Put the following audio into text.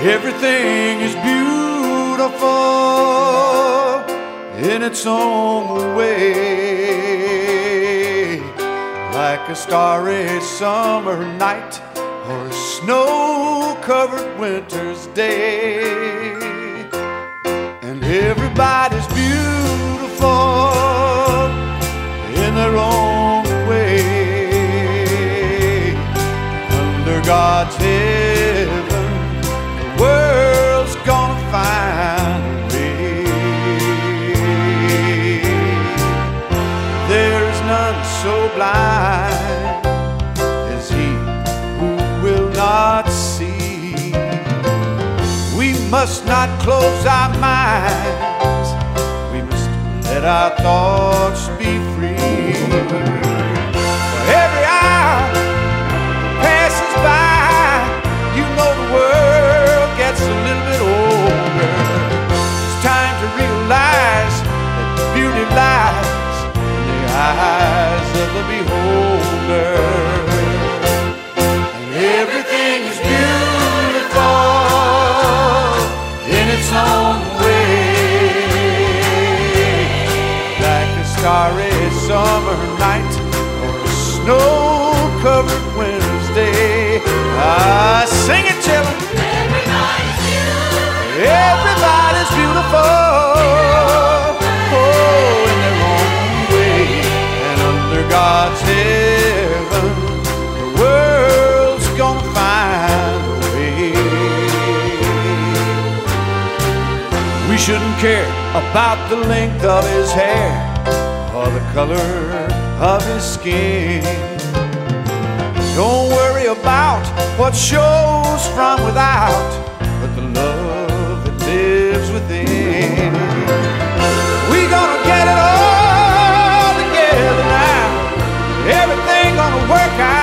Everything is beautiful in its own way, like a starry summer night or a snow-covered winter's day. And everybody's beautiful in their own way. Under God's heaven, the world's gonna find a way. There's none so blind as he who will not see. We must not close our minds, we must let our thoughts be free. For every hour passes by, you know the world gets a little bit older. It's time to realize that beauty lies in the eyes of the beholder. And everything is beautiful in its own way, like a starry summer night or a snow-covered winter's day. Sing it, children. Everybody's beautiful. Everybody's beautiful, oh, in their own way. And under God's heaven, the world's gonna find a way. We shouldn't care about the length of his hair or the color of his skin. Don't worry about what shows from without, but the love that lives within. We gonna get it all together now. Everything gonna work out.